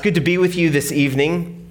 good to be with you this evening.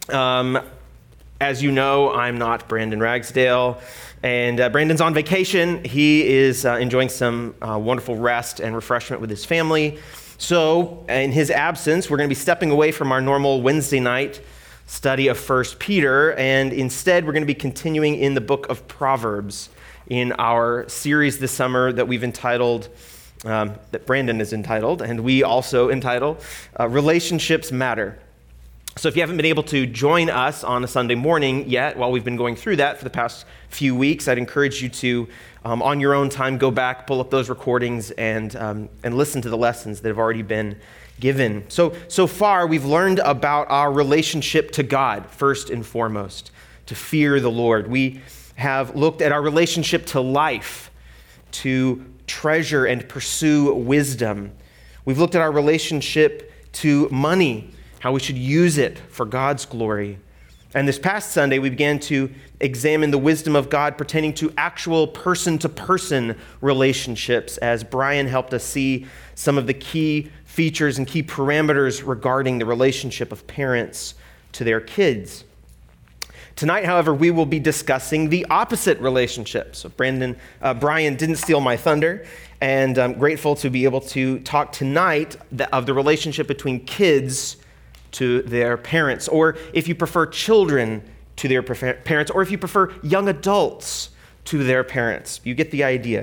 As you know, I'm not Brandon Ragsdale, and Brandon's on vacation. He is enjoying some wonderful rest and refreshment with his family. So, in his absence, we're going to be stepping away from our normal Wednesday night study of 1 Peter, and instead we're going to be continuing in the book of Proverbs in our series this summer that we've entitled, that Brandon is entitled, and we also entitle, Relationships Matter. So if you haven't been able to join us on a Sunday morning yet, while we've been going through that for the past few weeks, I'd encourage you to, on your own time, go back, pull up those recordings, and listen to the lessons that have already been given. So far, we've learned about our relationship to God, first and foremost, to fear the Lord. We have looked at our relationship to life, to treasure and pursue wisdom. We've looked at our relationship to money, how we should use it for God's glory. And this past Sunday, we began to examine the wisdom of God pertaining to actual person-to-person relationships, as Brian helped us see some of the key features and key parameters regarding the relationship of parents to their kids. Tonight, however, we will be discussing the opposite relationship. So Brian didn't steal my thunder, and I'm grateful to be able to talk tonight of the relationship between kids to their parents, or if you prefer, children to their parents, or if you prefer, young adults to their parents. You get the idea.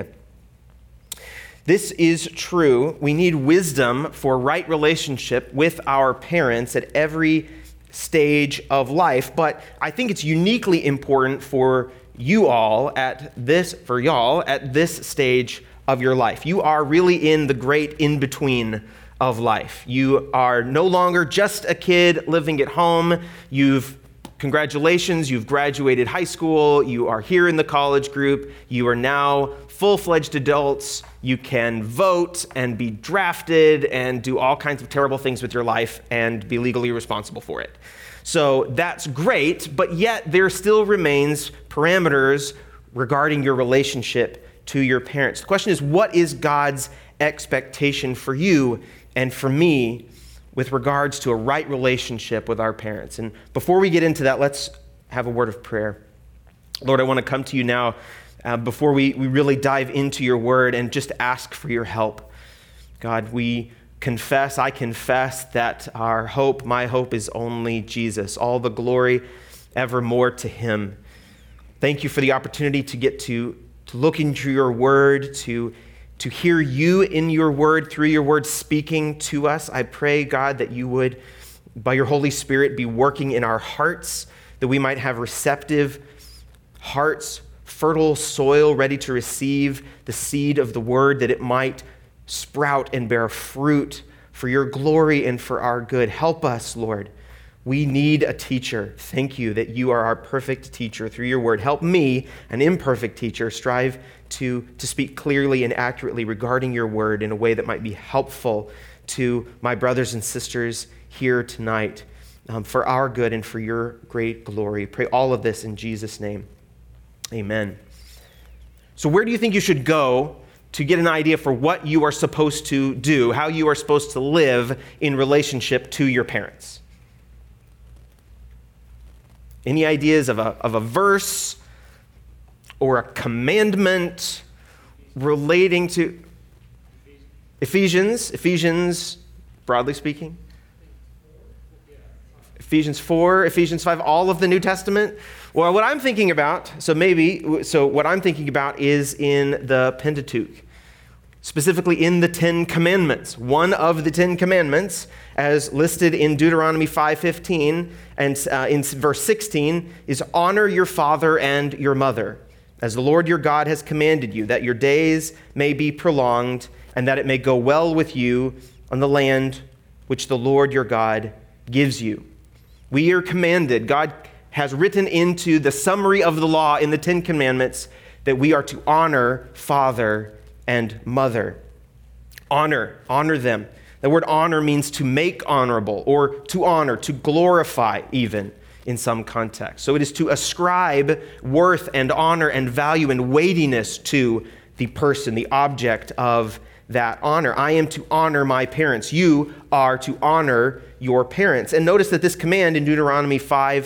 This is true. We need wisdom for right relationship with our parents at every stage of life, but I think it's uniquely important for y'all at this stage of your life. You are really in the great in-between of life. You are no longer just a kid living at home. Congratulations, you've graduated high school, you are here in the college group, you are now full-fledged adults, you can vote and be drafted and do all kinds of terrible things with your life and be legally responsible for it. So that's great, but yet there still remains parameters regarding your relationship to your parents. The question is, what is God's expectation for you and for me with regards to a right relationship with our parents? And before we get into that, let's have a word of prayer. Lord, I want to come to you now before we really dive into your word and just ask for your help. God, I confess that my hope is only Jesus. All the glory evermore to him. Thank you for the opportunity to get to look into your word, to hear you in your word, through your word speaking to us. I pray, God, that you would, by your Holy Spirit, be working in our hearts, that we might have receptive hearts, fertile soil, ready to receive the seed of the word, that it might sprout and bear fruit for your glory and for our good. Help us, Lord. We need a teacher. Thank you that you are our perfect teacher through your word. Help me, an imperfect teacher, strive to speak clearly and accurately regarding your word in a way that might be helpful to my brothers and sisters here tonight, for our good and for your great glory. Pray all of this in Jesus' name. Amen. So where do you think you should go to get an idea for what you are supposed to do, how you are supposed to live in relationship to your parents? Any ideas of a verse or a commandment relating to Ephesians, broadly speaking? Ephesians 4, Ephesians 5, all of the New Testament? Well, what I'm thinking about is in the Pentateuch, specifically in the Ten Commandments. One of the Ten Commandments, as listed in Deuteronomy 5:15 and in verse 16, is honor your father and your mother, as the Lord your God has commanded you, that your days may be prolonged and that it may go well with you on the land which the Lord your God gives you. We are commanded, God has written into the summary of the law in the Ten Commandments, that we are to honor father and mother. Honor them. The word honor means to make honorable, or to honor, to glorify even in some context. So it is to ascribe worth and honor and value and weightiness to the person, the object of that honor. I am to honor my parents. You are to honor your parents. And notice that this command in Deuteronomy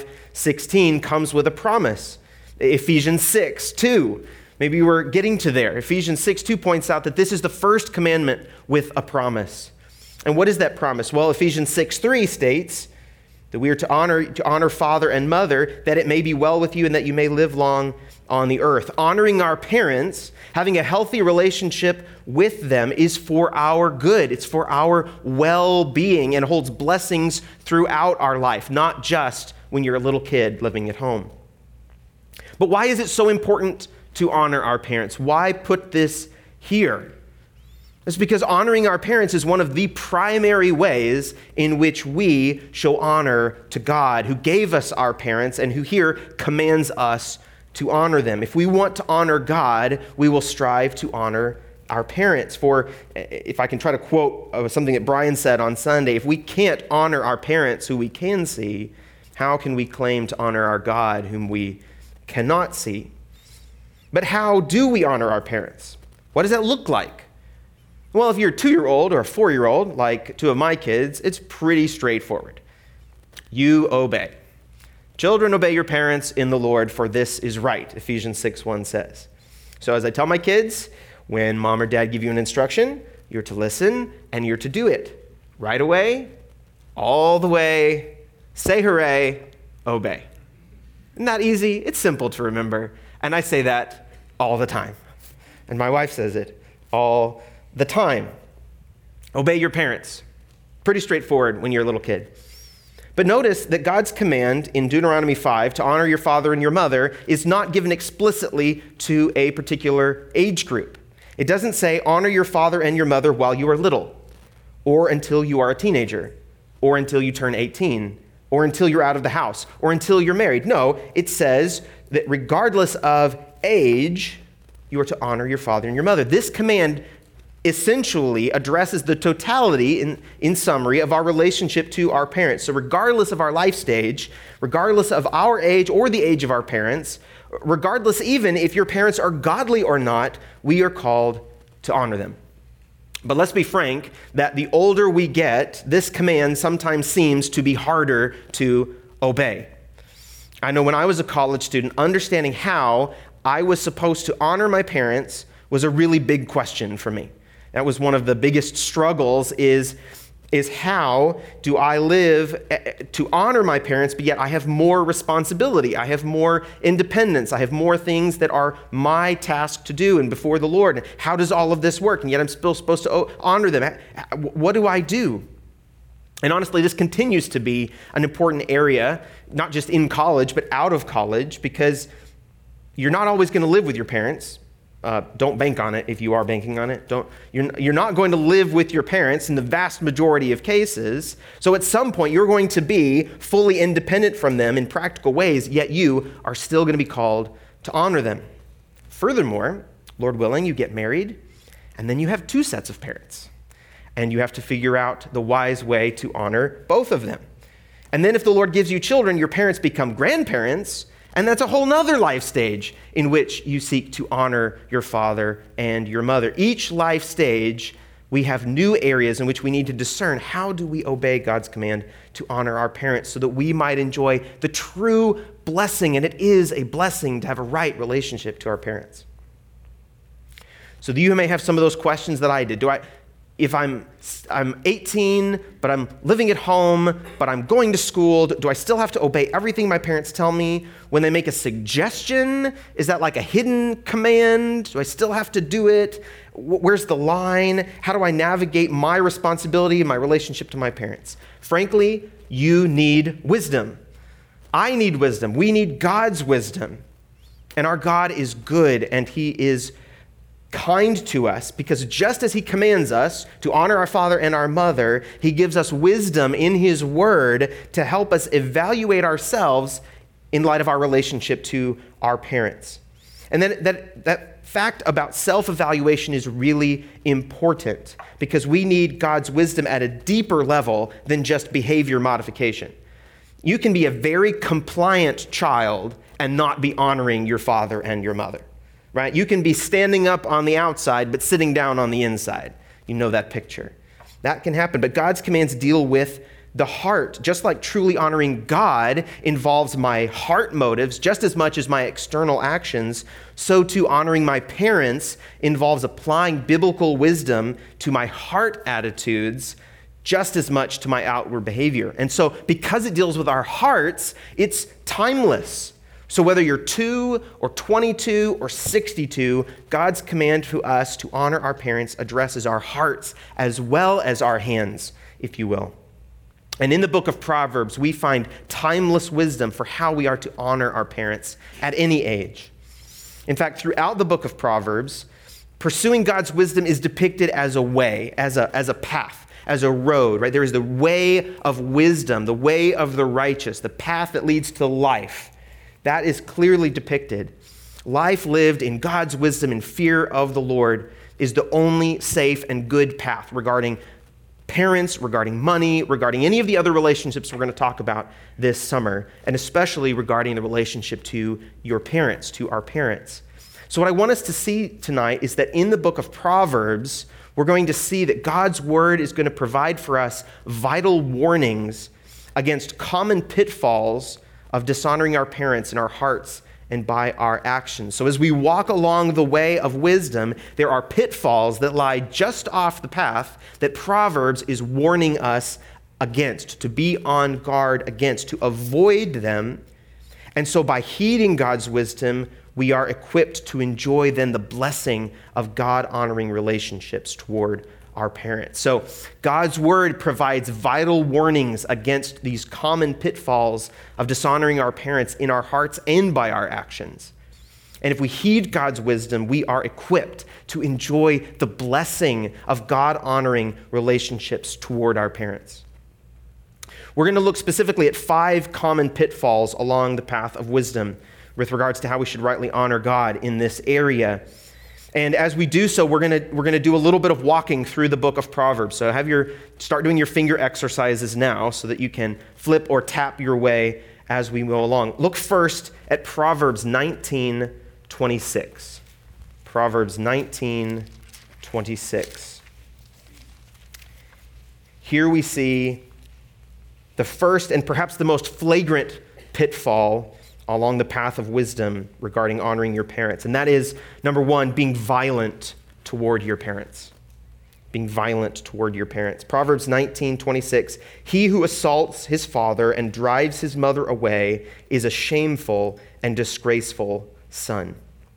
5:16 comes with a promise. Ephesians 6:2. Maybe we're getting to there. Ephesians 6:2 points out that this is the first commandment with a promise. And what is that promise? Well, Ephesians 6:3 states that we are to honor father and mother, that it may be well with you and that you may live long on the earth. Honoring our parents, having a healthy relationship with them is for our good. It's for our well-being and holds blessings throughout our life, not just when you're a little kid living at home. But why is it so important to honor our parents? Why put this here? It's because honoring our parents is one of the primary ways in which we show honor to God, who gave us our parents and who here commands us to honor them. If we want to honor God, we will strive to honor our parents. For if I can try to quote something that Brian said on Sunday, if we can't honor our parents who we can see, how can we claim to honor our God whom we cannot see? But how do we honor our parents? What does that look like? Well, if you're a 2-year-old or a 4-year-old, like 2 of my kids, it's pretty straightforward. You obey. Children, obey your parents in the Lord, for this is right, Ephesians 6:1 says. So as I tell my kids, when mom or dad give you an instruction, you're to listen and you're to do it. Right away, all the way, say hooray, obey. Isn't that easy? It's simple to remember. And I say that all the time. And my wife says it all the time. Obey your parents. Pretty straightforward when you're a little kid. But notice that God's command in Deuteronomy 5 to honor your father and your mother is not given explicitly to a particular age group. It doesn't say honor your father and your mother while you are little, or until you are a teenager, or until you turn 18, or until you're out of the house, or until you're married. No, it says that regardless of age, you are to honor your father and your mother. This command essentially addresses the totality, in summary, of our relationship to our parents. So regardless of our life stage, regardless of our age or the age of our parents, regardless even if your parents are godly or not, we are called to honor them. But let's be frank, that the older we get, this command sometimes seems to be harder to obey. I know when I was a college student, understanding how I was supposed to honor my parents was a really big question for me. That was one of the biggest struggles is how do I live to honor my parents, but yet I have more responsibility. I have more independence. I have more things that are my task to do and before the Lord. How does all of this work? And yet I'm still supposed to honor them. What do I do? And honestly, this continues to be an important area, not just in college, but out of college, because you're not always going to live with your parents. Don't bank on it if you are banking on it. You're not going to live with your parents in the vast majority of cases. So at some point, you're going to be fully independent from them in practical ways, yet you are still going to be called to honor them. Furthermore, Lord willing, you get married, and then you have 2 sets of parents. And you have to figure out the wise way to honor both of them. And then if the Lord gives you children, your parents become grandparents, and that's a whole nother life stage in which you seek to honor your father and your mother. Each life stage, we have new areas in which we need to discern how do we obey God's command to honor our parents so that we might enjoy the true blessing, and it is a blessing to have a right relationship to our parents. So you may have some of those questions that I did. If I'm 18, but I'm living at home, but I'm going to school, do I still have to obey everything my parents tell me? When they make a suggestion, is that like a hidden command? Do I still have to do it? Where's the line? How do I navigate my responsibility and my relationship to my parents? Frankly, you need wisdom. I need wisdom. We need God's wisdom. And our God is good, and He is kind to us, because just as He commands us to honor our father and our mother, He gives us wisdom in His word to help us evaluate ourselves in light of our relationship to our parents. And then that fact about self-evaluation is really important, because we need God's wisdom at a deeper level than just behavior modification. You can be a very compliant child and not be honoring your father and your mother. Right? You can be standing up on the outside, but sitting down on the inside. You know that picture. That can happen, but God's commands deal with the heart. Just like truly honoring God involves my heart motives just as much as my external actions, so too honoring my parents involves applying biblical wisdom to my heart attitudes just as much to my outward behavior. And so because it deals with our hearts, it's timeless. So whether you're 2 or 22 or 62, God's command to us to honor our parents addresses our hearts as well as our hands, if you will. And in the book of Proverbs, we find timeless wisdom for how we are to honor our parents at any age. In fact, throughout the book of Proverbs, pursuing God's wisdom is depicted as a way, as a path, as a road, right? There is the way of wisdom, the way of the righteous, the path that leads to life. That is clearly depicted. Life lived in God's wisdom and fear of the Lord is the only safe and good path regarding parents, regarding money, regarding any of the other relationships we're going to talk about this summer, and especially regarding the relationship to your parents, to our parents. So what I want us to see tonight is that in the book of Proverbs, we're going to see that God's word is going to provide for us vital warnings against common pitfalls of dishonoring our parents in our hearts and by our actions. So as we walk along the way of wisdom, there are pitfalls that lie just off the path that Proverbs is warning us against, to be on guard against, to avoid them. And so by heeding God's wisdom, we are equipped to enjoy then the blessing of God-honoring relationships toward our parents. So God's word provides vital warnings against these common pitfalls of dishonoring our parents in our hearts and by our actions. And if we heed God's wisdom, we are equipped to enjoy the blessing of God-honoring relationships toward our parents. We're going to look specifically at 5 common pitfalls along the path of wisdom with regards to how we should rightly honor God in this area. And as we do so, we're going to do a little bit of walking through the book of Proverbs. So start doing your finger exercises now so that you can flip or tap your way as we go along. Look first at Proverbs 19:26. Proverbs 19:26. Here we see the first and perhaps the most flagrant pitfall along the path of wisdom regarding honoring your parents. And that is, number 1, being violent toward your parents. Being violent toward your parents. Proverbs 19:26, he who assaults his father and drives his mother away is a shameful and disgraceful son.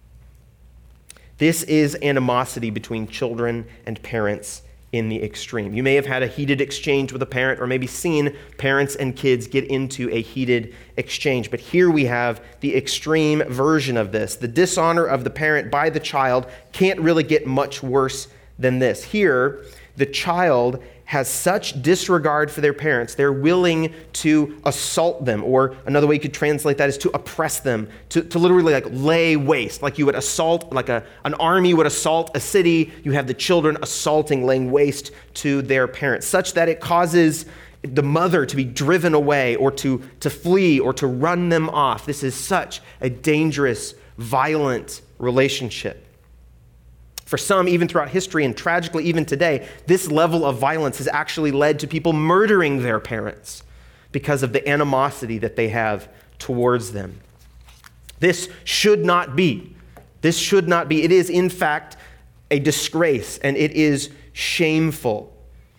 This is animosity between children and parents in the extreme. You may have had a heated exchange with a parent, or maybe seen parents and kids get into a heated exchange. But here we have the extreme version of this. The dishonor of the parent by the child can't really get much worse than this. Here, the child has such disregard for their parents, they're willing to assault them, or another way you could translate that is to oppress them, to literally like lay waste, like you would assault, like an army would assault a city. You have the children assaulting, laying waste to their parents, such that it causes the mother to be driven away, or to flee, or to run them off. This is such a dangerous, violent relationship. For some, even throughout history, and tragically even today, this level of violence has actually led to people murdering their parents because of the animosity that they have towards them. This should not be. This should not be. It is, in fact, a disgrace, and it is shameful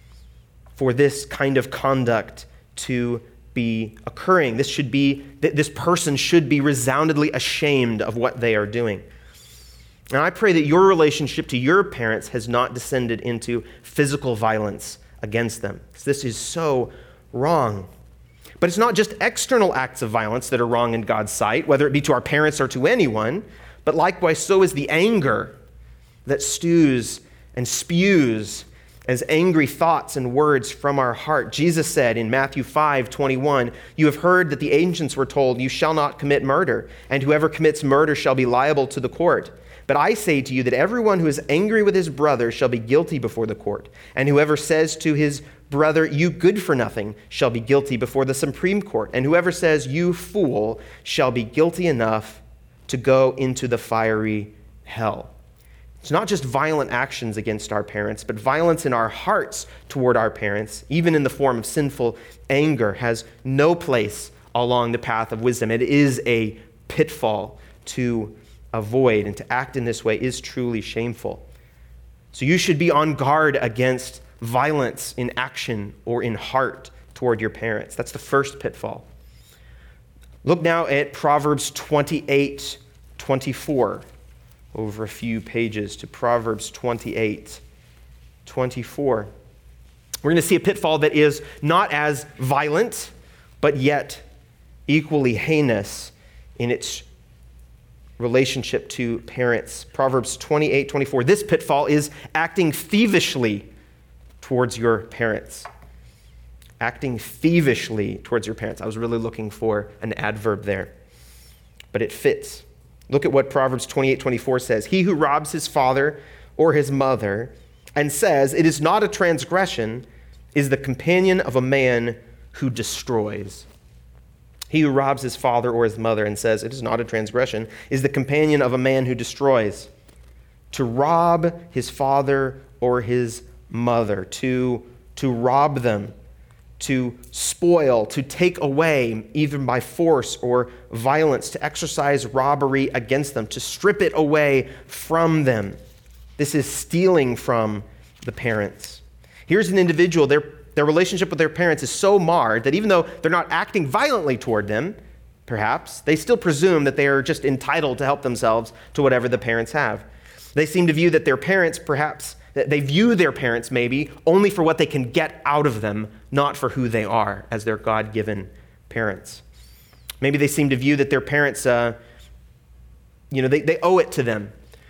for this kind of conduct to be occurring. This person should be resoundingly ashamed of what they are doing. And I pray that your relationship to your parents has not descended into physical violence against them, because this is so wrong. But it's not just external acts of violence that are wrong in God's sight, whether it be to our parents or to anyone, but likewise so is the anger that stews and spews as angry thoughts and words from our heart. Jesus said in Matthew 5:21, you have heard that the ancients were told, you shall not commit murder, and whoever commits murder shall be liable to the court. But I say to you that everyone who is angry with his brother shall be guilty before the court. And whoever says to his brother, you good for nothing, shall be guilty before the Supreme Court. And whoever says, you fool, shall be guilty enough to go into the fiery hell. It's not just violent actions against our parents, but violence in our hearts toward our parents, even in the form of sinful anger, has no place along the path of wisdom. It is a pitfall to avoid, and to act in this way is truly shameful. So you should be on guard against violence in action or in heart toward your parents. That's the first pitfall. Look now at Proverbs 28:24. Over a few pages to Proverbs 28:24. We're going to see a pitfall that is not as violent, but yet equally heinous in its relationship to parents. Proverbs 28:24. This pitfall is acting thievishly towards your parents. Acting thievishly towards your parents. I was really looking for an adverb there, but it fits. Look at what Proverbs 28:24 says. He who robs his father or his mother and says, "It is not a transgression," is the companion of a man who destroys. He who robs his father or his mother and says, "It is not a transgression," is the companion of a man who destroys. To rob his father or his mother, to rob them, to spoil, to take away, even by force or violence, to exercise robbery against them, to strip it away from them. This is stealing from the parents. Here's an individual, their relationship with their parents is so marred that even though they're not acting violently toward them, perhaps, they still presume that they are just entitled to help themselves to whatever the parents have. They seem to view that their parents, perhaps, that they view their parents maybe only for what they can get out of them, not for who they are as their God-given parents. Maybe they seem to view that their parents, they owe it to them.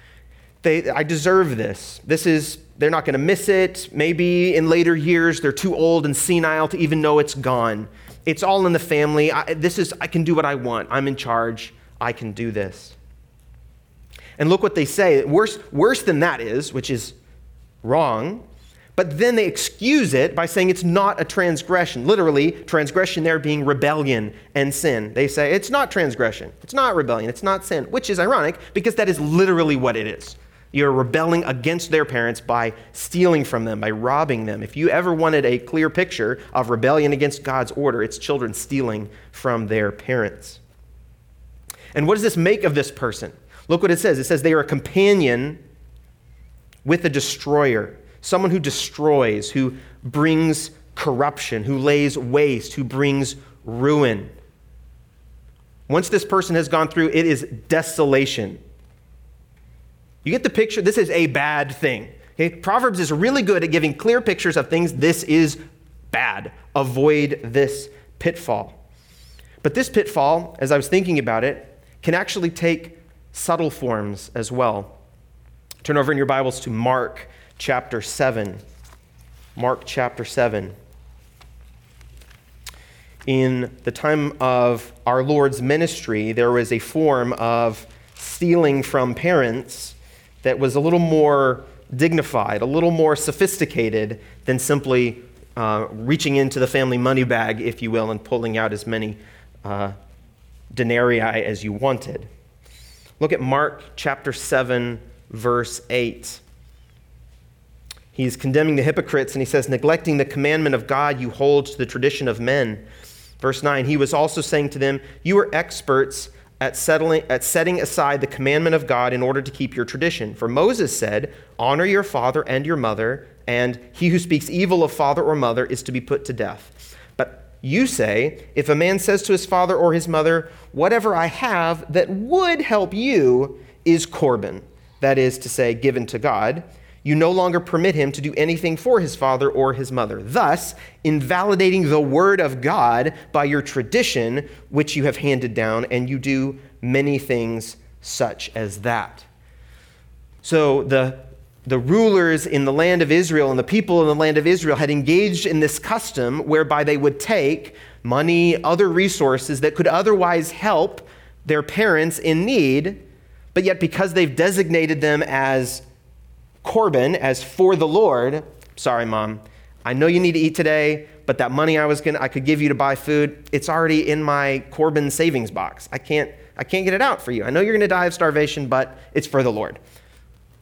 I deserve this. They're not going to miss it. Maybe in later years, they're too old and senile to even know it's gone. It's all in the family. I can do what I want. I'm in charge. I can do this. And look what they say. Worse than that is, which is wrong, but then they excuse it by saying it's not a transgression. Literally, transgression there being rebellion and sin. They say it's not transgression, it's not rebellion, it's not sin, which is ironic because that is literally what it is. You're rebelling against their parents by stealing from them, by robbing them. If you ever wanted a clear picture of rebellion against God's order, it's children stealing from their parents. And what does this make of this person? Look what it says. It says they are a companion with a destroyer, someone who destroys, who brings corruption, who lays waste, who brings ruin. Once this person has gone through, it is desolation. You get the picture? This is a bad thing. Okay? Proverbs is really good at giving clear pictures of things. This is bad. Avoid this pitfall. But this pitfall, as I was thinking about it, can actually take subtle forms as well. Turn over in your Bibles to Mark chapter 7. Mark chapter 7. In the time of our Lord's ministry, there was a form of stealing from parents that was a little more dignified, a little more sophisticated than simply reaching into the family money bag, if you will, and pulling out as many denarii as you wanted. Look at Mark chapter 7, verse 8. He's condemning the hypocrites, and he says, neglecting the commandment of God, you hold to the tradition of men. Verse 9, he was also saying to them, you are experts at setting aside the commandment of God in order to keep your tradition. For Moses said, honor your father and your mother, and he who speaks evil of father or mother is to be put to death. But you say, if a man says to his father or his mother, whatever I have that would help you is Corban, that is to say, given to God, you no longer permit him to do anything for his father or his mother, thus invalidating the word of God by your tradition, which you have handed down, and you do many things such as that. So the rulers in the land of Israel and the people in the land of Israel had engaged in this custom whereby they would take money, other resources that could otherwise help their parents in need, but yet because they've designated them as Corban, as for the Lord, sorry, Mom, I know you need to eat today, but that money I could give you to buy food, it's already in my Corban savings box. I can't get it out for you. I know you're going to die of starvation, but it's for the Lord.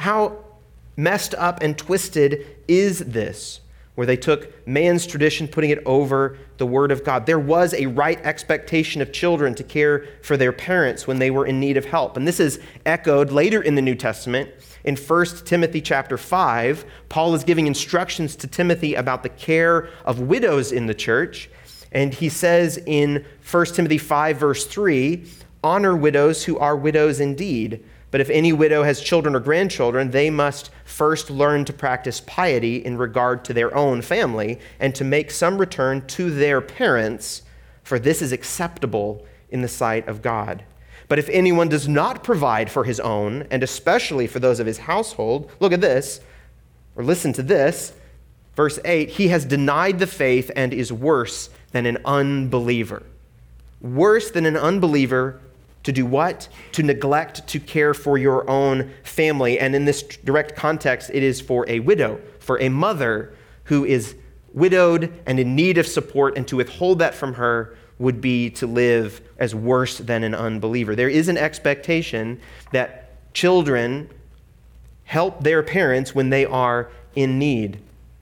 How messed up and twisted is this, where they took man's tradition, putting it over the Word of God? There was a right expectation of children to care for their parents when they were in need of help. And this is echoed later in the New Testament. In 1 Timothy chapter 5, Paul is giving instructions to Timothy about the care of widows in the church. And he says in 1 Timothy 5, verse 3, "Honor widows who are widows indeed. But if any widow has children or grandchildren, they must first learn to practice piety in regard to their own family and to make some return to their parents, for this is acceptable in the sight of God. But if anyone does not provide for his own, and especially for those of his household," look at this, or listen to this, verse 8, "he has denied the faith and is worse than an unbeliever." Worse than an unbeliever. To do what? To neglect to care for your own family. And in this direct context, it is for a widow, for a mother who is widowed and in need of support, and to withhold that from her would be to live as worse than an unbeliever. There is an expectation that children help their parents when they are in need.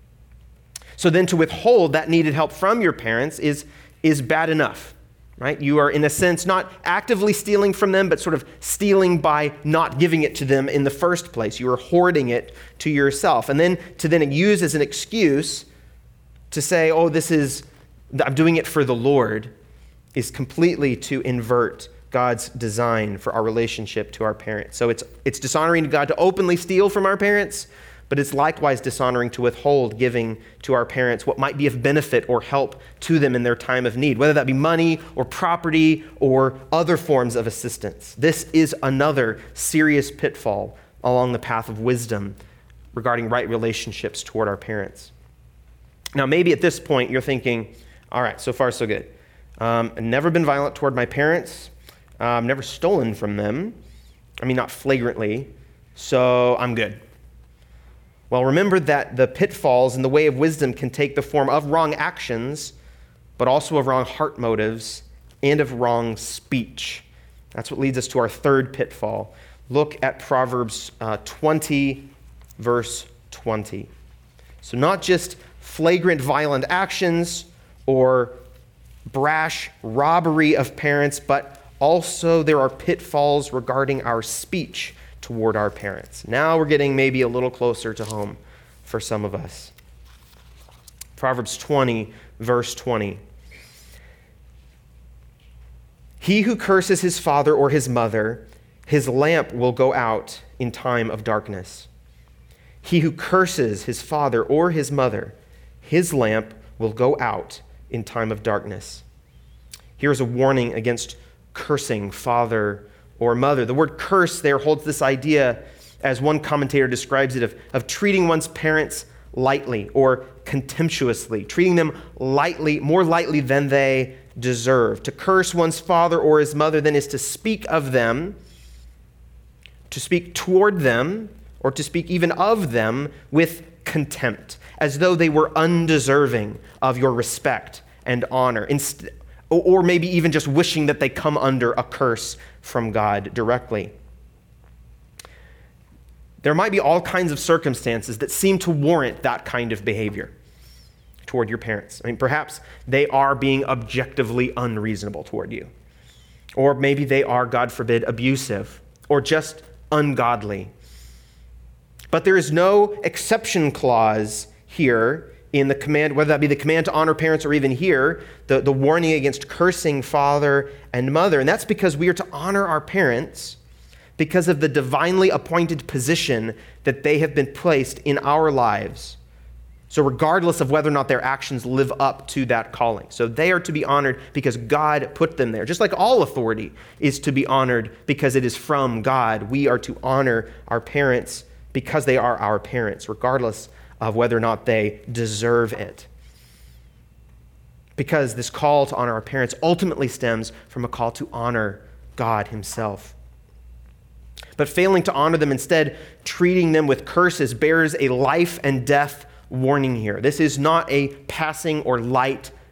So then to withhold that needed help from your parents is bad enough. Right? You are, in a sense, not actively stealing from them, but sort of stealing by not giving it to them in the first place. You are hoarding it to yourself. And then to then use as an excuse to say, oh, I'm doing it for the Lord, is completely to invert God's design for our relationship to our parents. So it's dishonoring to God to openly steal from our parents, but it's likewise dishonoring to withhold giving to our parents what might be of benefit or help to them in their time of need, whether that be money or property or other forms of assistance. This is another serious pitfall along the path of wisdom regarding right relationships toward our parents. Now, maybe at this point you're thinking, all right, so far so good. I've never been violent toward my parents. I've never stolen from them. I mean, not flagrantly, so I'm good. Well, remember that the pitfalls in the way of wisdom can take the form of wrong actions, but also of wrong heart motives and of wrong speech. That's what leads us to our third pitfall. Look at Proverbs 20, verse 20. So not just flagrant violent actions or brash robbery of parents, but also there are pitfalls regarding our speech toward our parents. Now we're getting maybe a little closer to home for some of us. Proverbs 20, verse 20. "He who curses his father or his mother, his lamp will go out in time of darkness. He who curses his father or his mother, his lamp will go out in time of darkness." Here's a warning against cursing father or mother. The word curse there holds this idea, as one commentator describes it, of treating one's parents lightly or contemptuously, treating them lightly, more lightly than they deserve. To curse one's father or his mother then is to speak of them, to speak toward them, or to speak even of them with contempt, as though they were undeserving of your respect and honor, or maybe even just wishing that they come under a curse from God directly. There might be all kinds of circumstances that seem to warrant that kind of behavior toward your parents. I mean, perhaps they are being objectively unreasonable toward you. Or maybe they are, God forbid, abusive or just ungodly. But there is no exception clause here in the command, whether that be the command to honor parents or even here, the warning against cursing father and mother. And that's because we are to honor our parents because of the divinely appointed position that they have been placed in our lives. So regardless of whether or not their actions live up to that calling. So they are to be honored because God put them there. Just like all authority is to be honored because it is from God, we are to honor our parents because they are our parents, regardless of whether or not they deserve it. Because this call to honor our parents ultimately stems from a call to honor God himself. But failing to honor them, instead treating them with curses, bears a life and death warning here. This is not a passing or light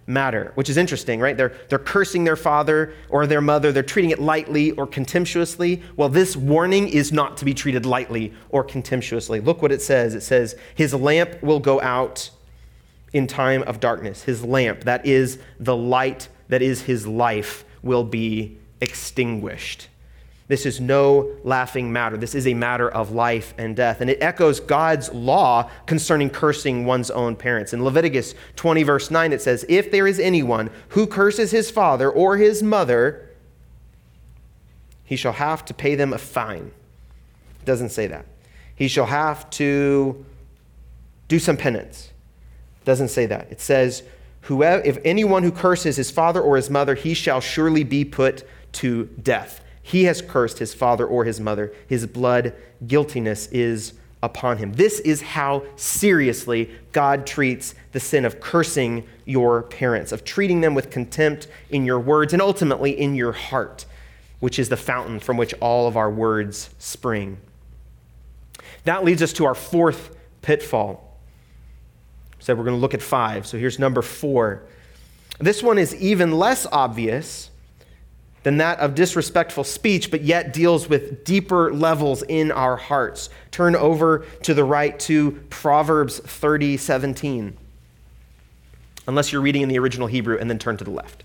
matter, which is interesting, right? They're cursing their father or their mother. They're treating it lightly or contemptuously. Well, this warning is not to be treated lightly or contemptuously. Look what it says. It says, his lamp will go out in time of darkness. His lamp, that is the light, that is his life, will be extinguished. This is no laughing matter. This is a matter of life and death. And it echoes God's law concerning cursing one's own parents. In Leviticus 20, verse 9, it says, if there is anyone who curses his father or his mother, he shall have to pay them a fine. It doesn't say that. He shall have to do some penance. It doesn't say that. It says, if anyone who curses his father or his mother, he shall surely be put to death. He has cursed his father or his mother. His blood guiltiness is upon him. This is how seriously God treats the sin of cursing your parents, of treating them with contempt in your words and ultimately in your heart, which is the fountain from which all of our words spring. That leads us to our fourth pitfall. So we're going to look at 5. So here's number 4. This one is even less obvious than that of disrespectful speech, but yet deals with deeper levels in our hearts. Turn over to the right to Proverbs 30:17. Unless you're reading in the original Hebrew, and then turn to the left.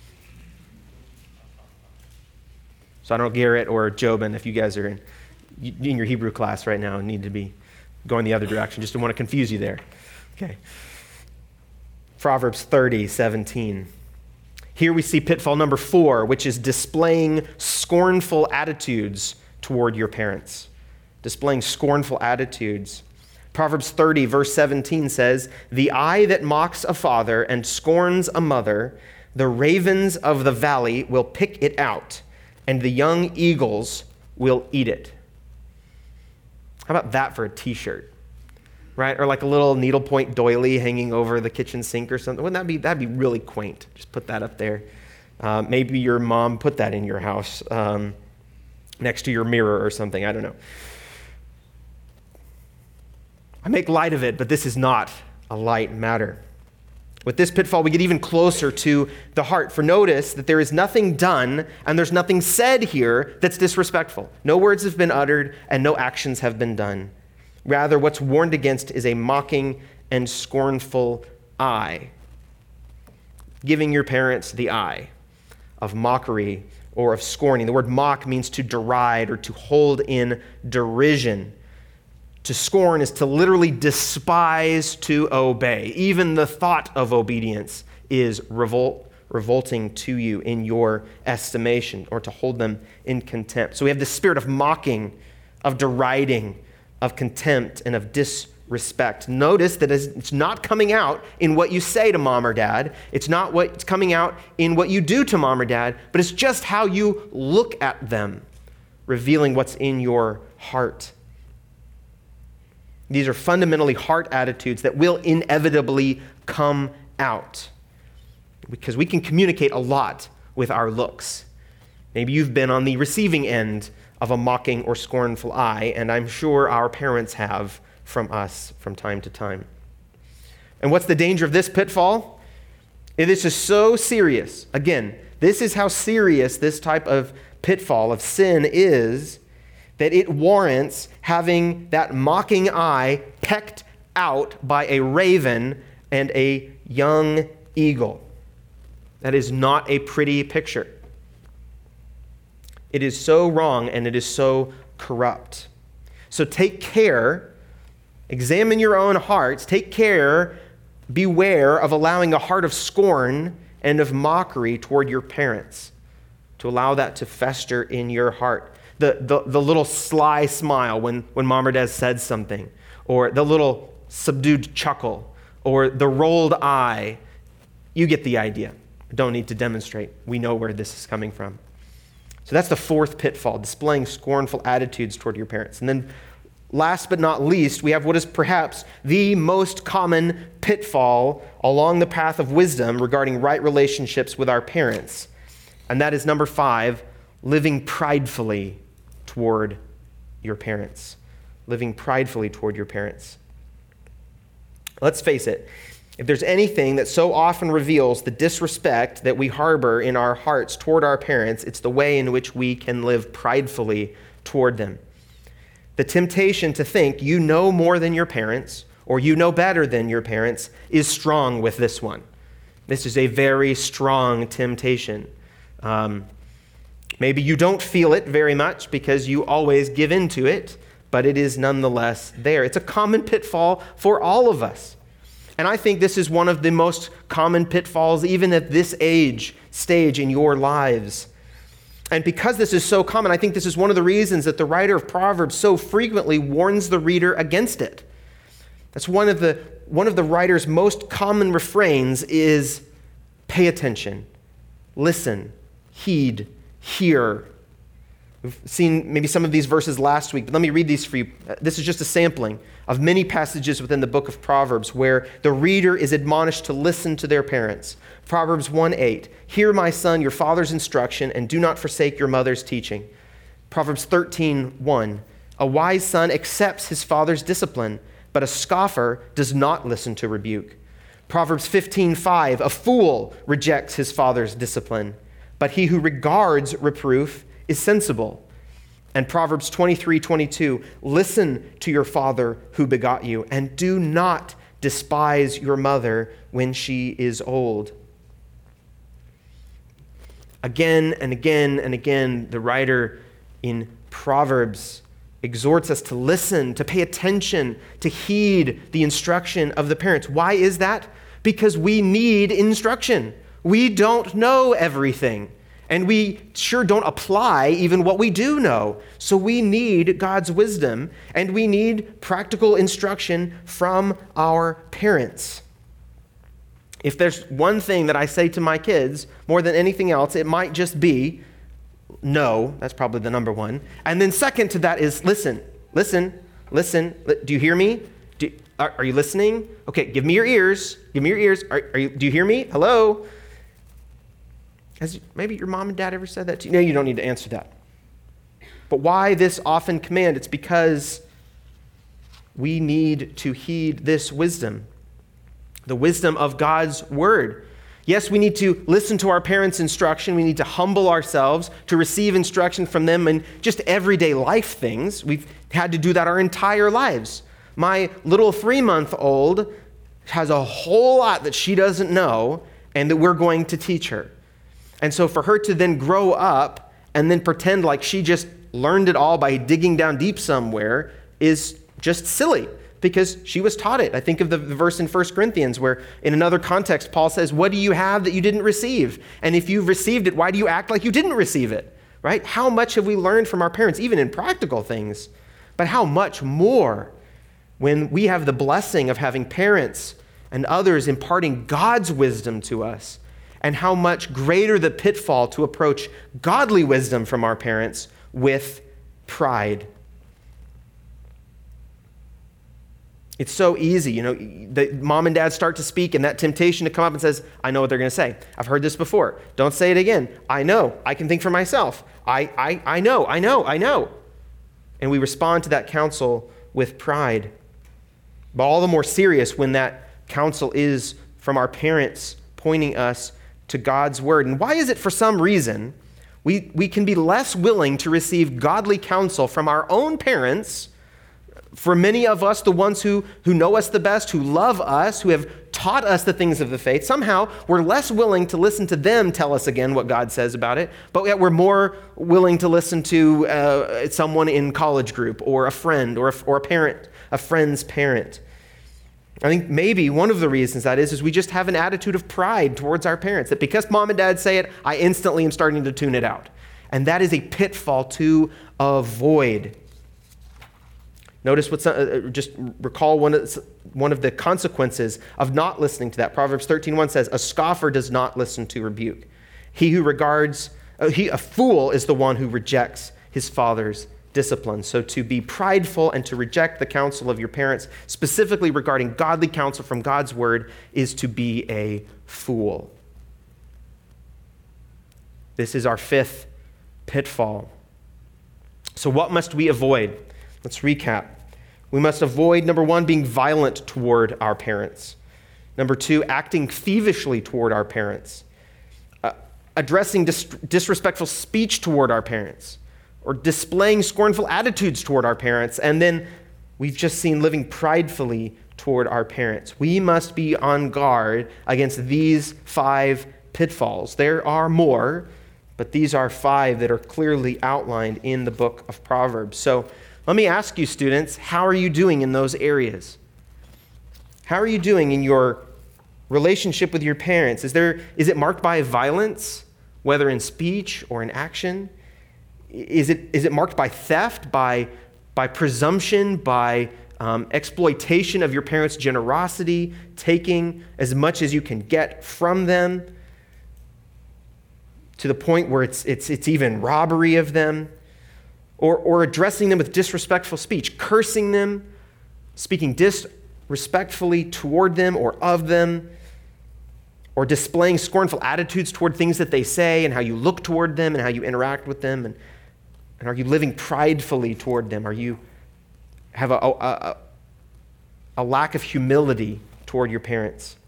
So I don't know, Garrett or Jobin, if you guys are in your Hebrew class right now and need to be going the other direction. Just don't want to confuse you there. Okay. Proverbs 30:17. Here we see pitfall number 4, which is displaying scornful attitudes toward your parents. Displaying scornful attitudes. Proverbs 30, verse 17 says, the eye that mocks a father and scorns a mother, the ravens of the valley will pick it out, and the young eagles will eat it. How about that for a t-shirt? Right? Or like a little needlepoint doily hanging over the kitchen sink or something. That'd be really quaint. Just put that up there. Maybe your mom put that in your house next to your mirror or something. I don't know. I make light of it, but this is not a light matter. With this pitfall, we get even closer to the heart. For notice that there is nothing done and there's nothing said here that's disrespectful. No words have been uttered and no actions have been done. Rather, what's warned against is a mocking and scornful eye. Giving your parents the eye of mockery or of scorning. The word mock means to deride or to hold in derision. To scorn is to literally despise, to obey. Even the thought of obedience is revolting to you in your estimation, or to hold them in contempt. So we have the spirit of mocking, of deriding, of contempt, and of disrespect. Notice that it's not coming out in what you say to mom or dad. It's not what's coming out in what you do to mom or dad, but it's just how you look at them, revealing what's in your heart. These are fundamentally heart attitudes that will inevitably come out, because we can communicate a lot with our looks. Maybe you've been on the receiving end of a mocking or scornful eye, and I'm sure our parents have from us from time to time. And what's the danger of this pitfall? This is so serious. Again, this is how serious this type of pitfall of sin is, that it warrants having that mocking eye pecked out by a raven and a young eagle. That is not a pretty picture. It is so wrong and it is so corrupt. So take care, examine your own hearts, take care, beware of allowing a heart of scorn and of mockery toward your parents, to allow that to fester in your heart. The little sly smile when mom or dad said something, or the little subdued chuckle, or the rolled eye. You get the idea. Don't need to demonstrate. We know where this is coming from. So that's the fourth pitfall, displaying scornful attitudes toward your parents. And then last but not least, we have what is perhaps the most common pitfall along the path of wisdom regarding right relationships with our parents. And that is number 5, living pridefully toward your parents. Living pridefully toward your parents. Let's face it, If there's anything that so often reveals the disrespect that we harbor in our hearts toward our parents, it's the way in which we can live pridefully toward them. The temptation to think you know more than your parents or you know better than your parents is strong with this one. This is a very strong temptation. Maybe you don't feel it very much because you always give in to it, but it is nonetheless there. It's a common pitfall for all of us. And I think this is one of the most common pitfalls even at this stage in your lives. And because this is so common, I think this is one of the reasons that the writer of Proverbs so frequently warns the reader against it. That's one of the writer's most common refrains is pay attention, listen, heed, hear. We've seen maybe some of these verses last week, but let me read these for you. This is just a sampling of many passages within the book of Proverbs where the reader is admonished to listen to their parents. Proverbs 1:8, hear, my son, your father's instruction, and do not forsake your mother's teaching. Proverbs 13:1, a wise son accepts his father's discipline, but a scoffer does not listen to rebuke. Proverbs 15:5, a fool rejects his father's discipline, but he who regards reproof is sensible. And Proverbs 23:22, listen to your father who begot you, and do not despise your mother when she is old. Again and again and again, the writer in Proverbs exhorts us to listen, to pay attention, to heed the instruction of the parents. Why is that? Because we need instruction. We don't know everything. And we sure don't apply even what we do know. So we need God's wisdom, and we need practical instruction from our parents. If there's one thing that I say to my kids more than anything else, it might just be no. That's probably the number one. And then second to that is listen. Do you hear me? Are you listening? Okay, give me your ears. Do you hear me? Hello? Has maybe your mom and dad ever said that to you? No, you don't need to answer that. But why this often command? It's because we need to heed this wisdom, the wisdom of God's word. Yes, we need to listen to our parents' instruction. We need to humble ourselves to receive instruction from them in just everyday life things. We've had to do that our entire lives. My little 3-month-old has a whole lot that she doesn't know and that we're going to teach her. And so for her to then grow up and then pretend like she just learned it all by digging down deep somewhere is just silly because she was taught it. I think of the verse in 1 Corinthians where in another context, Paul says, what do you have that you didn't receive? And if you've received it, why do you act like you didn't receive it? Right? How much have we learned from our parents, even in practical things? But how much more when we have the blessing of having parents and others imparting God's wisdom to us? And how much greater the pitfall to approach godly wisdom from our parents with pride. It's so easy, the mom and dad start to speak and that temptation to come up and says, I know what they're going to say. I've heard this before. Don't say it again. I know. I can think for myself. I know. And we respond to that counsel with pride. But all the more serious when that counsel is from our parents pointing us to God's word. And why is it for some reason we can be less willing to receive godly counsel from our own parents? For many of us, the ones who know us the best, who love us, who have taught us the things of the faith, somehow we're less willing to listen to them tell us again what God says about it, but yet we're more willing to listen to someone in college group or a friend or a parent, a friend's parent. I think maybe one of the reasons that is we just have an attitude of pride towards our parents, that because mom and dad say it, I instantly am starting to tune it out. And that is a pitfall to avoid. Notice just recall one of the consequences of not listening to that. Proverbs 13:1 says, a scoffer does not listen to rebuke. A fool is the one who rejects his father's discipline. So to be prideful and to reject the counsel of your parents, specifically regarding godly counsel from God's word, is to be a fool. This is our fifth pitfall. So what must we avoid? Let's recap. We must avoid, number one, being violent toward our parents. Number 2, acting thievishly toward our parents. Addressing disrespectful speech toward our parents, or displaying scornful attitudes toward our parents. And then we've just seen living pridefully toward our parents. We must be on guard against these 5 pitfalls. There are more, but these are 5 that are clearly outlined in the book of Proverbs. So let me ask you, students, how are you doing in those areas? How are you doing in your relationship with your parents? Is it marked by violence, whether in speech or in action? Is it marked by theft, by presumption, by exploitation of your parents' generosity, taking as much as you can get from them, to the point where it's even robbery of them, or addressing them with disrespectful speech, cursing them, speaking disrespectfully toward them or of them, or displaying scornful attitudes toward things that they say and how you look toward them and how you interact with them, and are you living pridefully toward them? Are you have a lack of humility toward your parents?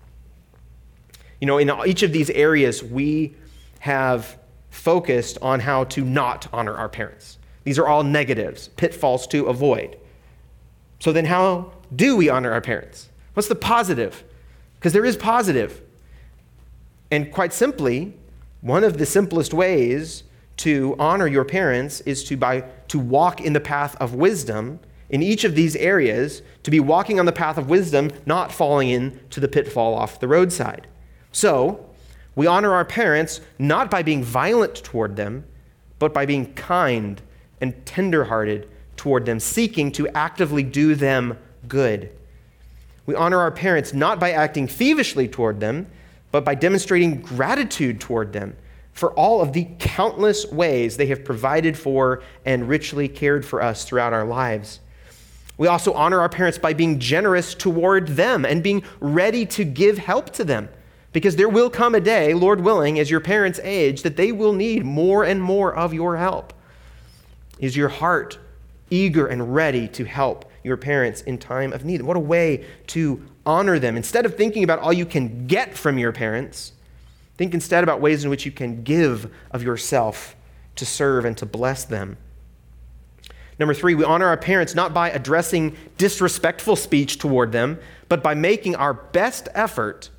In each of these areas, we have focused on how to not honor our parents. These are all negatives, pitfalls to avoid. So then how do we honor our parents? What's the positive? Because there is positive. And quite simply, one of the simplest ways to honor your parents is to walk in the path of wisdom in each of these areas, to be walking on the path of wisdom, not falling into the pitfall off the roadside. So, we honor our parents not by being violent toward them, but by being kind and tenderhearted toward them, seeking to actively do them good. We honor our parents not by acting thievishly toward them, but by demonstrating gratitude toward them for all of the countless ways they have provided for and richly cared for us throughout our lives. We also honor our parents by being generous toward them and being ready to give help to them, because there will come a day, Lord willing, as your parents age, that they will need more and more of your help. Is your heart eager and ready to help your parents in time of need? What a way to honor them. Instead of thinking about all you can get from your parents, think instead about ways in which you can give of yourself to serve and to bless them. Number 3, we honor our parents not by addressing disrespectful speech toward them, but by making our best effort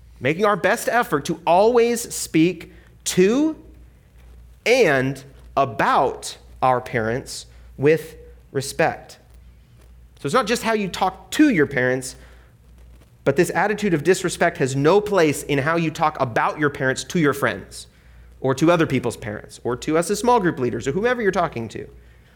to always speak to and about our parents with respect. So it's not just how you talk to your parents, but this attitude of disrespect has no place in how you talk about your parents to your friends, or to other people's parents, or to us as small group leaders, or whomever you're talking to.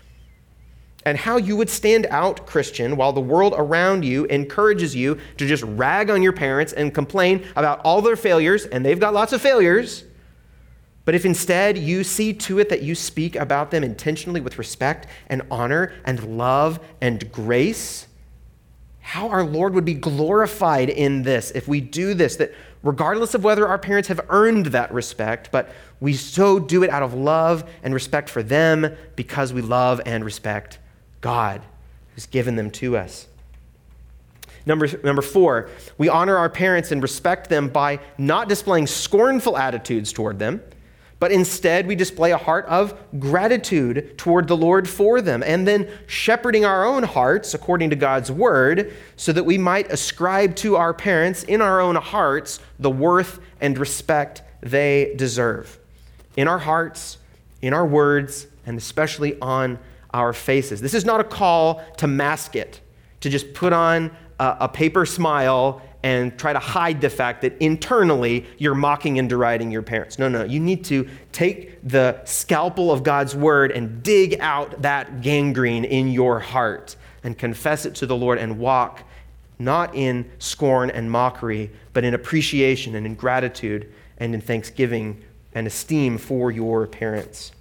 And how you would stand out, Christian, while the world around you encourages you to just rag on your parents and complain about all their failures, and they've got lots of failures. But if instead you see to it that you speak about them intentionally with respect and honor and love and grace, how our Lord would be glorified in this if we do this, that regardless of whether our parents have earned that respect, but we so do it out of love and respect for them because we love and respect God who's given them to us. Number 4, we honor our parents and respect them by not displaying scornful attitudes toward them, but instead we display a heart of gratitude toward the Lord for them, and then shepherding our own hearts according to God's word so that we might ascribe to our parents in our own hearts the worth and respect they deserve. In our hearts, in our words, and especially on our faces. This is not a call to mask it, to just put on a paper smile and try to hide the fact that internally you're mocking and deriding your parents. No. You need to take the scalpel of God's word and dig out that gangrene in your heart and confess it to the Lord and walk not in scorn and mockery, but in appreciation and in gratitude and in thanksgiving and esteem for your parents.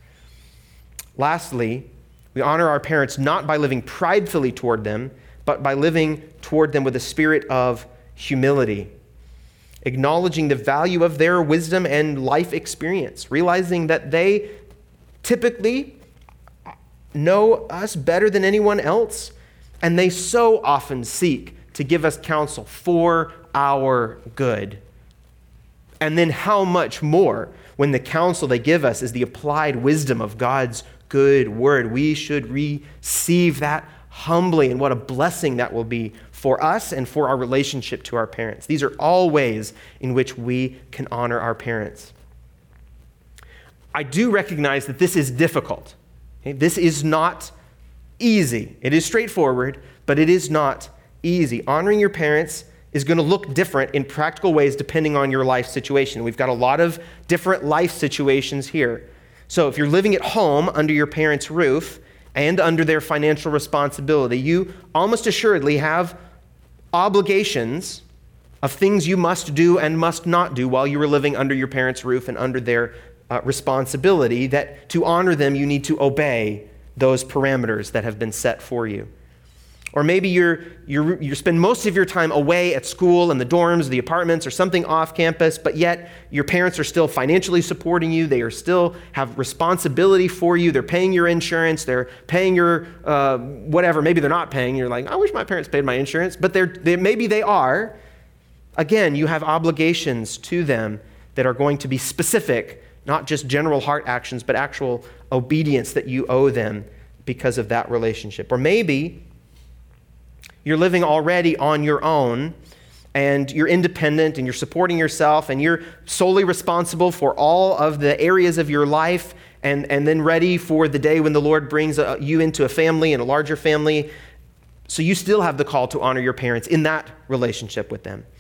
Lastly, we honor our parents not by living pridefully toward them, but by living toward them with a spirit of humility, acknowledging the value of their wisdom and life experience, realizing that they typically know us better than anyone else, and they so often seek to give us counsel for our good. And then how much more when the counsel they give us is the applied wisdom of God's good word. We should receive that humbly, and what a blessing that will be for us and for our relationship to our parents. These are all ways in which we can honor our parents. I do recognize that this is difficult. Okay? This is not easy. It is straightforward, but it is not easy. Honoring your parents is going to look different in practical ways depending on your life situation. We've got a lot of different life situations here. So if you're living at home under your parents' roof and under their financial responsibility, you almost assuredly have obligations of things you must do and must not do while you are living under your parents' roof and under their responsibility, that to honor them, you need to obey those parameters that have been set for you. Or maybe you spend most of your time away at school in the dorms, the apartments, or something off campus, but yet your parents are still financially supporting you. They are still have responsibility for you. They're paying your insurance. They're paying your whatever. Maybe they're not paying. You're like, I wish my parents paid my insurance, but maybe they are. Again, you have obligations to them that are going to be specific, not just general heart actions, but actual obedience that you owe them because of that relationship. Or maybe you're living already on your own and you're independent and you're supporting yourself and you're solely responsible for all of the areas of your life and then ready for the day when the Lord brings you into a family and a larger family. So you still have the call to honor your parents in that relationship with them.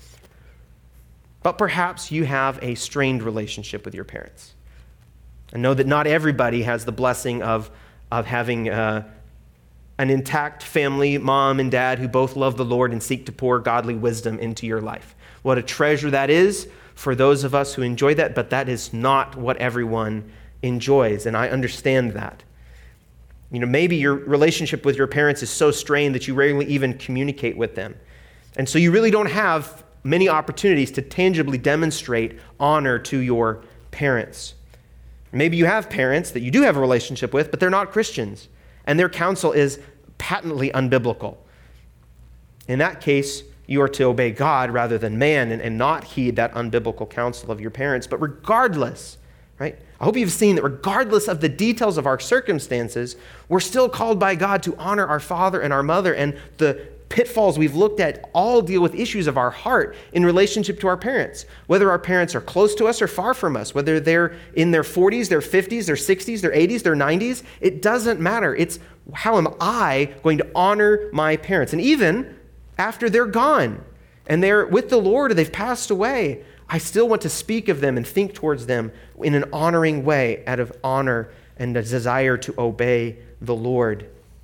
But perhaps you have a strained relationship with your parents. And know that not everybody has the blessing of having an intact family, mom and dad, who both love the Lord and seek to pour godly wisdom into your life. What a treasure that is for those of us who enjoy that, but that is not what everyone enjoys, and I understand that. Maybe your relationship with your parents is so strained that you rarely even communicate with them. And so you really don't have many opportunities to tangibly demonstrate honor to your parents. Maybe you have parents that you do have a relationship with, but they're not Christians, and their counsel is patently unbiblical. In that case, you are to obey God rather than man and not heed that unbiblical counsel of your parents. But regardless, right? I hope you've seen that regardless of the details of our circumstances, we're still called by God to honor our father and our mother, and the pitfalls we've looked at all deal with issues of our heart in relationship to our parents, whether our parents are close to us or far from us, whether they're in their 40s, their 50s, their 60s, their 80s, their 90s. It doesn't matter. It's how am I going to honor my parents? And even after they're gone and they're with the Lord or they've passed away, I still want to speak of them and think towards them in an honoring way out of honor and a desire to obey the Lord.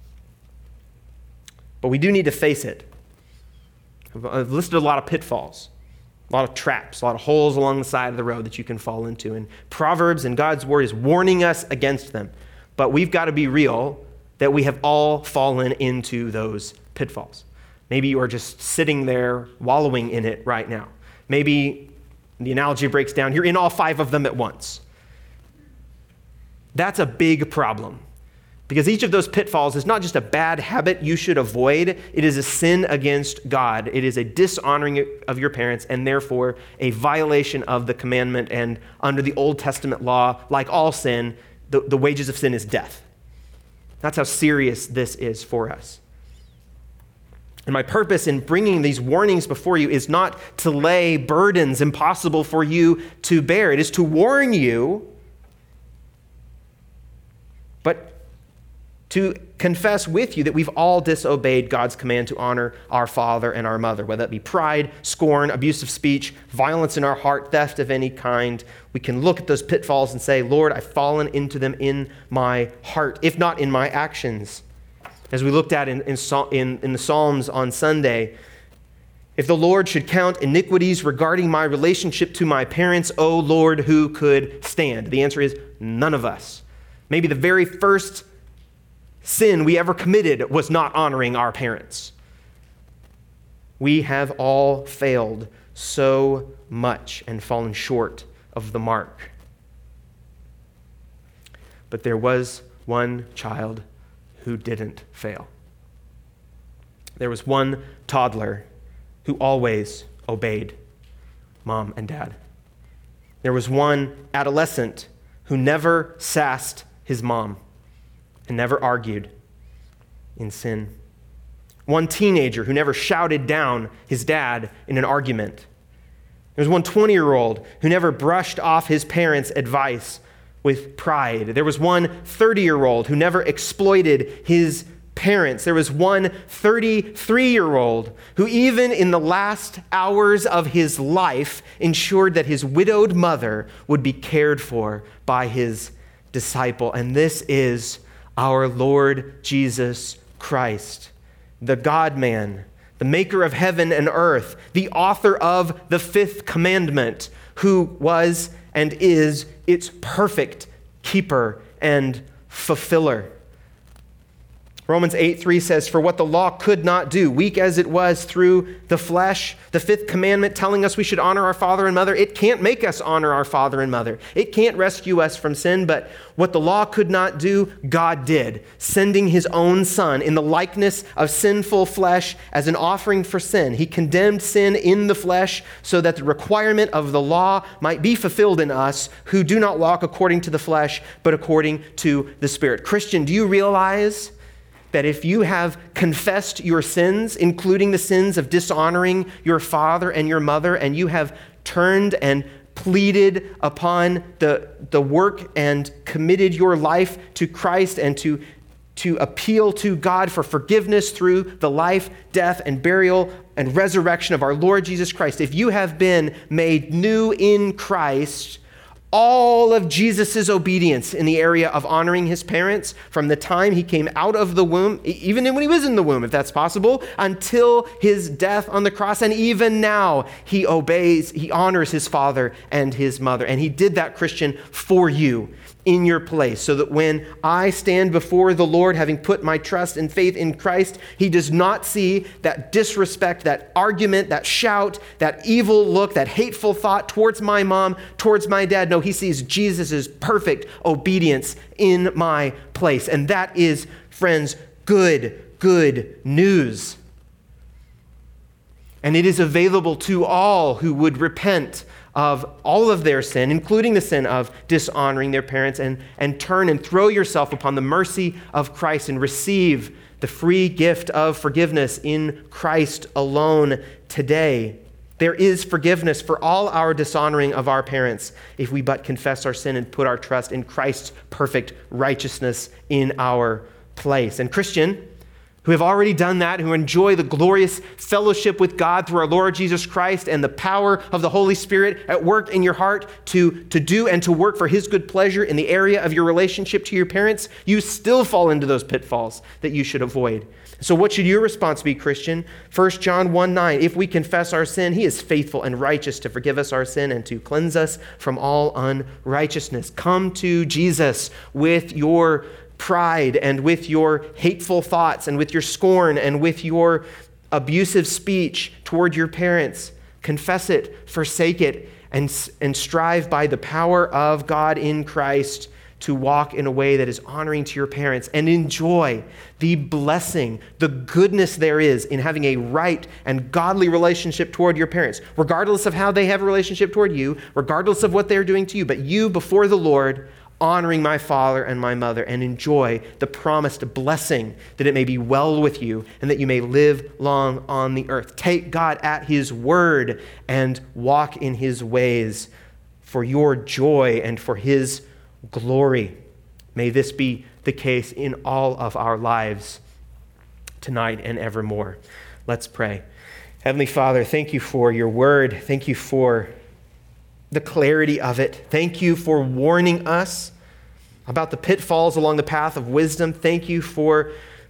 But we do need to face it. I've listed a lot of pitfalls, a lot of traps, a lot of holes along the side of the road that you can fall into. And Proverbs and God's word is warning us against them. But we've got to be real that we have all fallen into those pitfalls. Maybe you are just sitting there wallowing in it right now. Maybe the analogy breaks down, you're in all 5 of them at once. That's a big problem. Because each of those pitfalls is not just a bad habit you should avoid, it is a sin against God. It is a dishonoring of your parents and therefore a violation of the commandment. And under the Old Testament law, like all sin, the wages of sin is death. That's how serious this is for us. And my purpose in bringing these warnings before you is not to lay burdens impossible for you to bear. It is to warn you, but to confess with you that we've all disobeyed God's command to honor our father and our mother, whether that be pride, scorn, abusive speech, violence in our heart, theft of any kind. We can look at those pitfalls and say, Lord, I've fallen into them in my heart, if not in my actions. As we looked at in the Psalms on Sunday, if the Lord should count iniquities regarding my relationship to my parents, O Lord, who could stand? The answer is none of us. Maybe the very first sin we ever committed was not honoring our parents. We have all failed so much and fallen short of the mark. But there was one child who didn't fail. There was one toddler who always obeyed mom and dad. There was one adolescent who never sassed his mom and never argued in sin. One teenager who never shouted down his dad in an argument. There was one 20-year-old who never brushed off his parents' advice with pride. There was one 30-year-old who never exploited his parents. There was one 33-year-old who even in the last hours of his life ensured that his widowed mother would be cared for by his disciple. And this is our Lord Jesus Christ, the God-man, the maker of heaven and earth, the author of the fifth commandment, who was and is its perfect keeper and fulfiller. Romans 8:3 says, "For what the law could not do, weak as it was through the flesh," the fifth commandment telling us we should honor our father and mother, it can't make us honor our father and mother. It can't rescue us from sin, but what the law could not do, God did, sending his own son in the likeness of sinful flesh as an offering for sin. He condemned sin in the flesh so that the requirement of the law might be fulfilled in us who do not walk according to the flesh, but according to the Spirit. Christian, do you realize that if you have confessed your sins, including the sins of dishonoring your father and your mother, and you have turned and pleaded upon the work and committed your life to Christ and to appeal to God for forgiveness through the life, death, and burial and resurrection of our Lord Jesus Christ, if you have been made new in Christ, all of Jesus' obedience in the area of honoring his parents from the time he came out of the womb, even when he was in the womb, if that's possible, until his death on the cross, and even now he obeys, he honors his father and his mother. And he did that, Christian, for you in your place, so that when I stand before the Lord, having put my trust and faith in Christ, he does not see that disrespect, that argument, that shout, that evil look, that hateful thought towards my mom, towards my dad. No, he sees Jesus' perfect obedience in my place. And that is, friends, good news. And it is available to all who would repent of all of their sin, including the sin of dishonoring their parents, and turn and throw yourself upon the mercy of Christ and receive the free gift of forgiveness in Christ alone today. There is forgiveness for all our dishonoring of our parents if we but confess our sin and put our trust in Christ's perfect righteousness in our place. And Christian, who have already done that, who enjoy the glorious fellowship with God through our Lord Jesus Christ and the power of the Holy Spirit at work in your heart to do and to work for his good pleasure in the area of your relationship to your parents, you still fall into those pitfalls that you should avoid. So what should your response be, Christian? 1 John 1:9, if we confess our sin, he is faithful and righteous to forgive us our sin and to cleanse us from all unrighteousness. Come to Jesus with your pride and with your hateful thoughts and with your scorn and with your abusive speech toward your parents. Confess it, forsake it, and strive by the power of God in Christ to walk in a way that is honoring to your parents, and enjoy the blessing, the goodness there is in having a right and godly relationship toward your parents, regardless of how they have a relationship toward you, regardless of what they're doing to you, but you before the Lord, honoring my father and my mother, and enjoy the promised blessing that it may be well with you and that you may live long on the earth. Take God at his word and walk in his ways for your joy and for his glory. May this be the case in all of our lives tonight and evermore. Let's pray. Heavenly Father, thank you for your word. Thank you for the clarity of it. Thank you for warning us about the pitfalls along the path of wisdom. Thank you for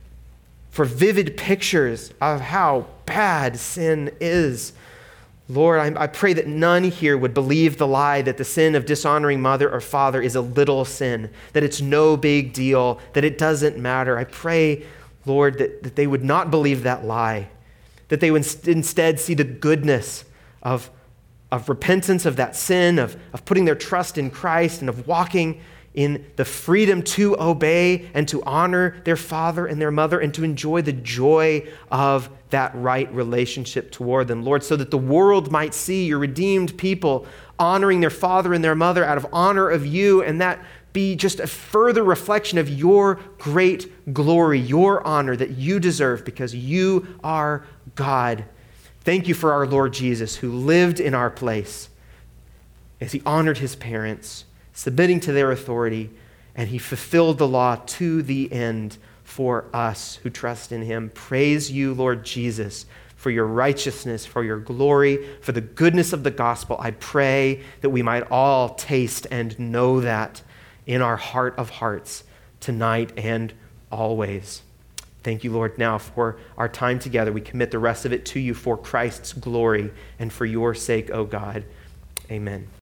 vivid pictures of how bad sin is. Lord, I pray that none here would believe the lie that the sin of dishonoring mother or father is a little sin, that it's no big deal, that it doesn't matter. I pray, Lord, that they would not believe that lie, that they would instead see the goodness of repentance of that sin, of putting their trust in Christ and of walking in the freedom to obey and to honor their father and their mother and to enjoy the joy of that right relationship toward them, Lord, so that the world might see your redeemed people honoring their father and their mother out of honor of you, and that be just a further reflection of your great glory, your honor that you deserve because you are God. Thank you for our Lord Jesus, who lived in our place as he honored his parents, submitting to their authority, and he fulfilled the law to the end for us who trust in him. Praise you, Lord Jesus, for your righteousness, for your glory, for the goodness of the gospel. I pray that we might all taste and know that in our heart of hearts tonight and always. Thank you, Lord, now for our time together. We commit the rest of it to you for Christ's glory and for your sake, O God. Amen.